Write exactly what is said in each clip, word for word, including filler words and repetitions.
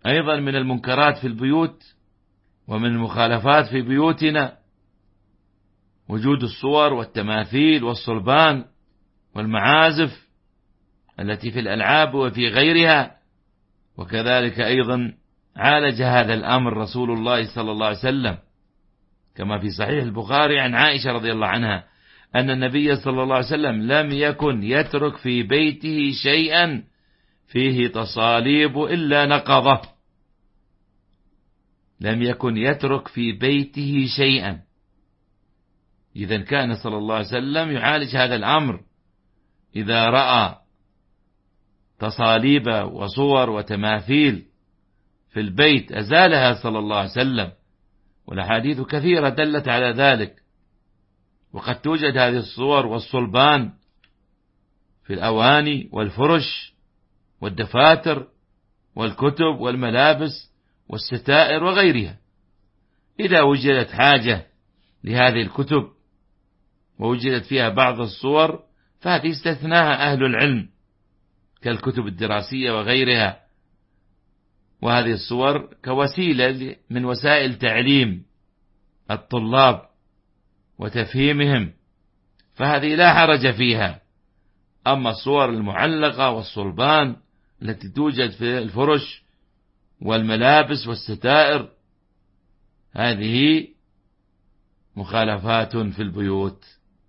أيضا من المنكرات في البيوت ومن المخالفات في بيوتنا وجود الصور والتماثيل والصلبان والمعازف التي في الألعاب وفي غيرها. وكذلك أيضا عالج هذا الأمر رسول الله صلى الله عليه وسلم كما في صحيح البخاري عن عائشة رضي الله عنها أن النبي صلى الله عليه وسلم لم يكن يترك في بيته شيئا فيه تصاليب إلا نقضه. لم يكن يترك في بيته شيئا. إذا كان صلى الله عليه وسلم يعالج هذا الأمر، إذا رأى تصاليب وصور وتماثيل في البيت أزالها صلى الله عليه وسلم، والأحاديث كثيرة دلت على ذلك. وقد توجد هذه الصور والصلبان في الأواني والفرش والدفاتر والكتب والملابس والستائر وغيرها. إذا وجدت حاجة لهذه الكتب ووجدت فيها بعض الصور فهذه استثناها أهل العلم كالكتب الدراسية وغيرها، وهذه الصور كوسيلة من وسائل تعليم الطلاب وتفهيمهم، فهذه لا حرج فيها. أما الصور المعلقة والصلبان التي توجد في الفرش والملابس والستائر هذه مخالفات في البيوت.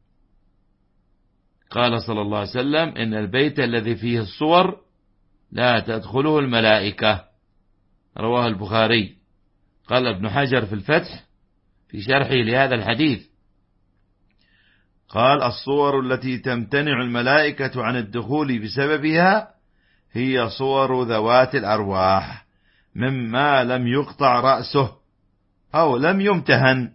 قال صلى الله عليه وسلم إن البيت الذي فيه الصور لا تدخله الملائكة، رواه البخاري. قال ابن حجر في الفتح في شرحه لهذا الحديث، قال الصور التي تمتنع الملائكة عن الدخول بسببها هي صور ذوات الأرواح مما لم يقطع رأسه أو لم يمتهن.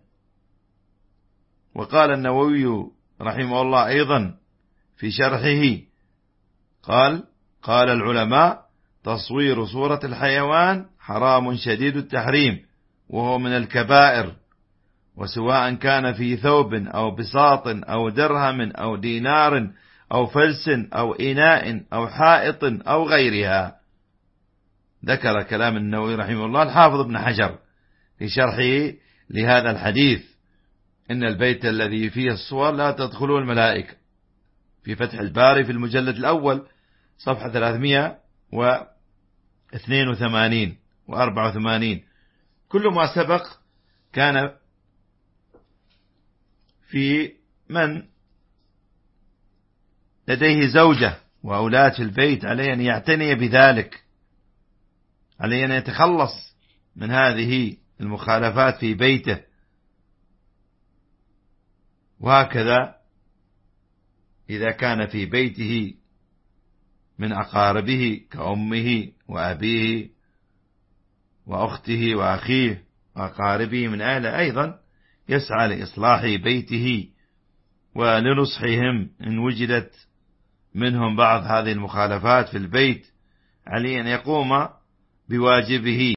وقال النووي رحمه الله أيضا في شرحه قال قال العلماء تصوير صورة الحيوان حرام شديد التحريم وهو من الكبائر، وسواء كان في ثوب أو بساط أو درهم أو دينار أو فلس أو إناء أو حائط أو غيرها. ذكر كلام النووي رحمه الله الحافظ ابن حجر في شرحه لهذا الحديث إن البيت الذي فيه الصور لا تدخله الملائكة، في فتح الباري في المجلد الأول صفحة ثلاثمائة واثنين وثمانين وأربعة وثمانين. كل ما سبق كان في من لديه زوجة وأولاد في البيت عليه أن يعتني بذلك، عليه أن يتخلص من هذه المخالفات في بيته. وهكذا إذا كان في بيته من أقاربه كأمه وأبيه وأخته وأخيه وأقاربه من أهله أيضا يسعى لإصلاح بيته ولنصحهم إن وجدت منهم بعض هذه المخالفات في البيت، عليه أن يقوم بواجبه